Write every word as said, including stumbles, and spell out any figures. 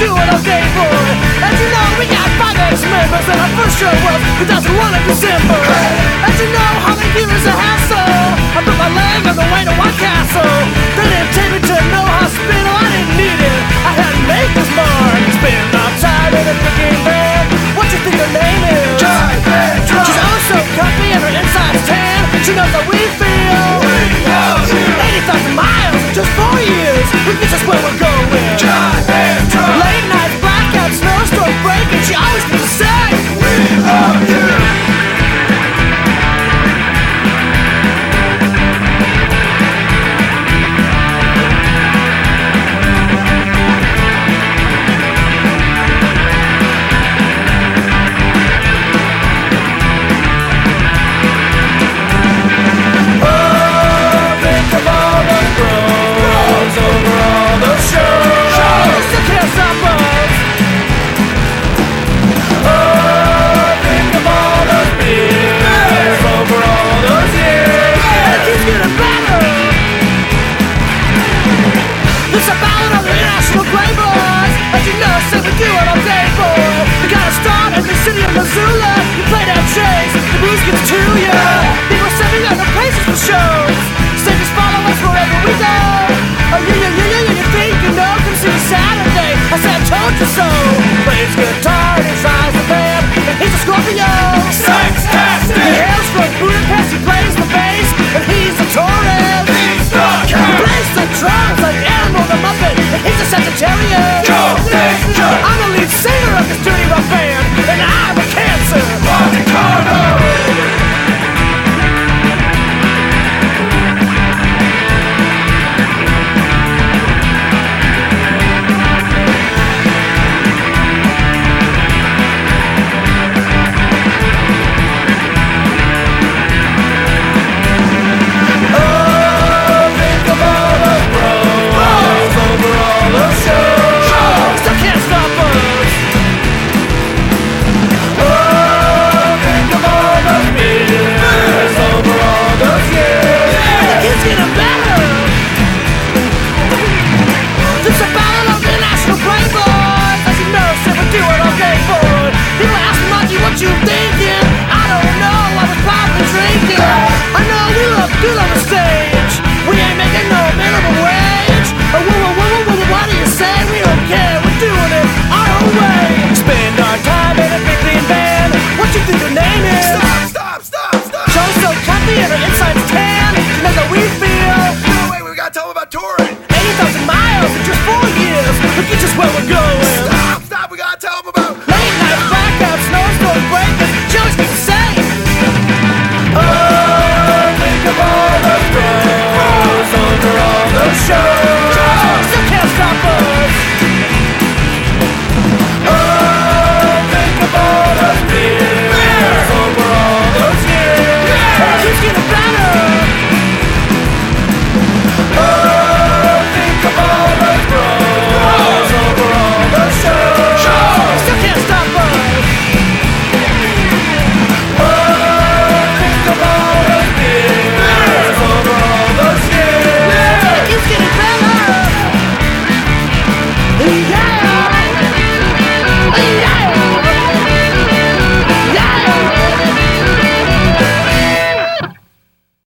do it all day, boy. As you know, we got five ex-members, and our first show was two thousand one in December. As you know, how many years is a hassle? I put my leg on the way to White Castle. They didn't take me to no hospital, I didn't need it. I had to make this mark. Spin outside in a freaking van. What you think her name is? Drive, man, drive. She's oh so comfy and her inside's tan. She knows how we feel. We love you. eighty thousand miles in just four years. We get us where we're going. Drive, man, drive. Late nights, blackout, snowstorm breaking. She always gets to say, We love you. Missoula, you play that chase, the blues gets to ya. People send me other places for shows. Say just follow us wherever we go. Oh yeah, yeah, yeah, yeah, you think you know? Come see me Saturday. I said I told you so. Plays guitar and his eyes the band, and he's a Scorpio. Sextastic. He hails from Budapest, he plays the bass, and he's a Taurus. He's the He cat. plays the drums like Animal the Muppet, and he's a Sagittarius.